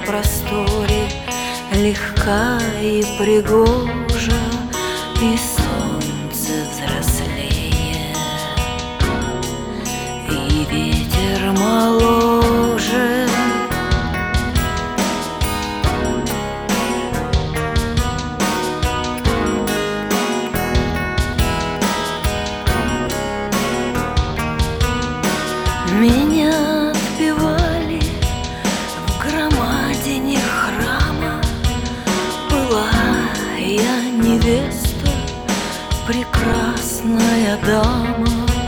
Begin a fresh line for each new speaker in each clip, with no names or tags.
просторе, легка и пригожа, и солнце взрослее, и ветер моложе. Меня отпевали в громадине храма. Была я невеста, прекрасная дама.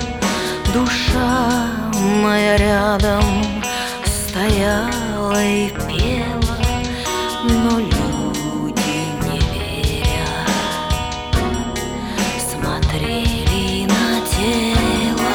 Душа моя рядом стояла и пела, но люди, не веря, смотрели на тело.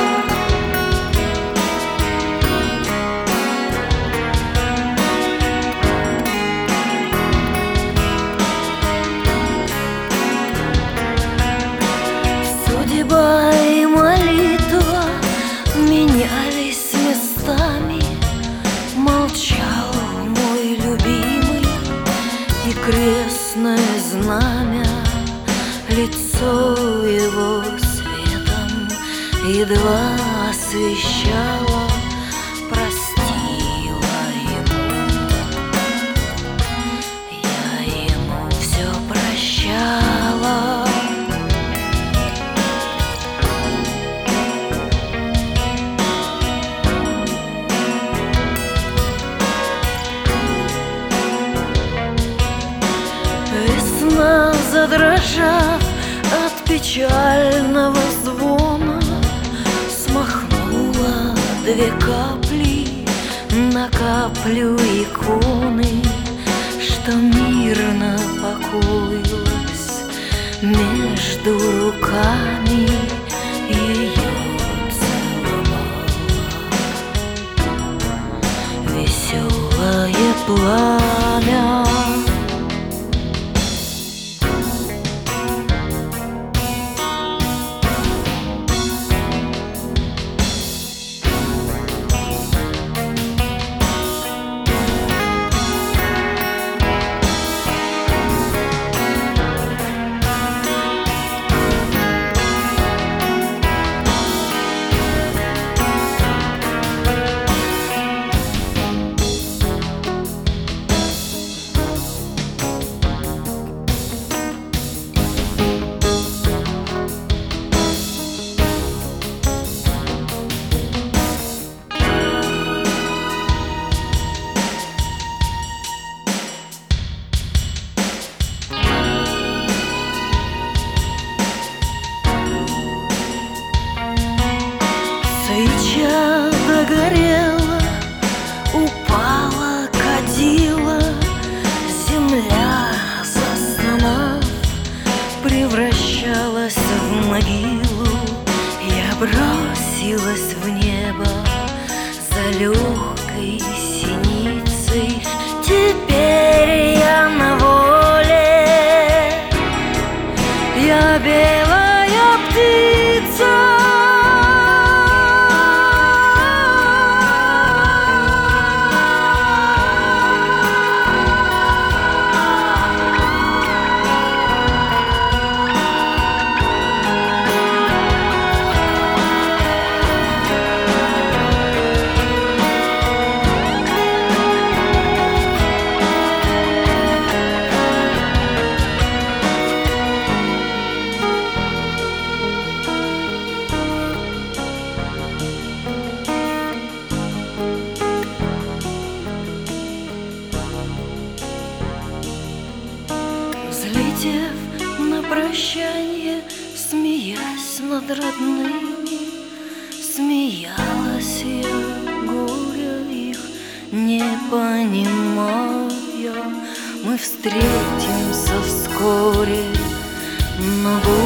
Судьба и молитва менялись местами. Молчал мой любимый, и крестное знамя лицо его светом едва освещало. Простила ему, я ему все прощала. Весна, задрожав от печального звона, смахнула две капли на каплю иконы, что мирно покоилась между руками. Ее целовало веселое пламя. Свеча догорела, упала, кадила, земля, застонав, превращалась в могилу. Я бросилась в небо за легкой синицей. Теперь я на воле, я белая птица. Взлетев на прощанье, смеясь над родными, смеялась я, горя их не понимая. Мы встретимся вскоре, но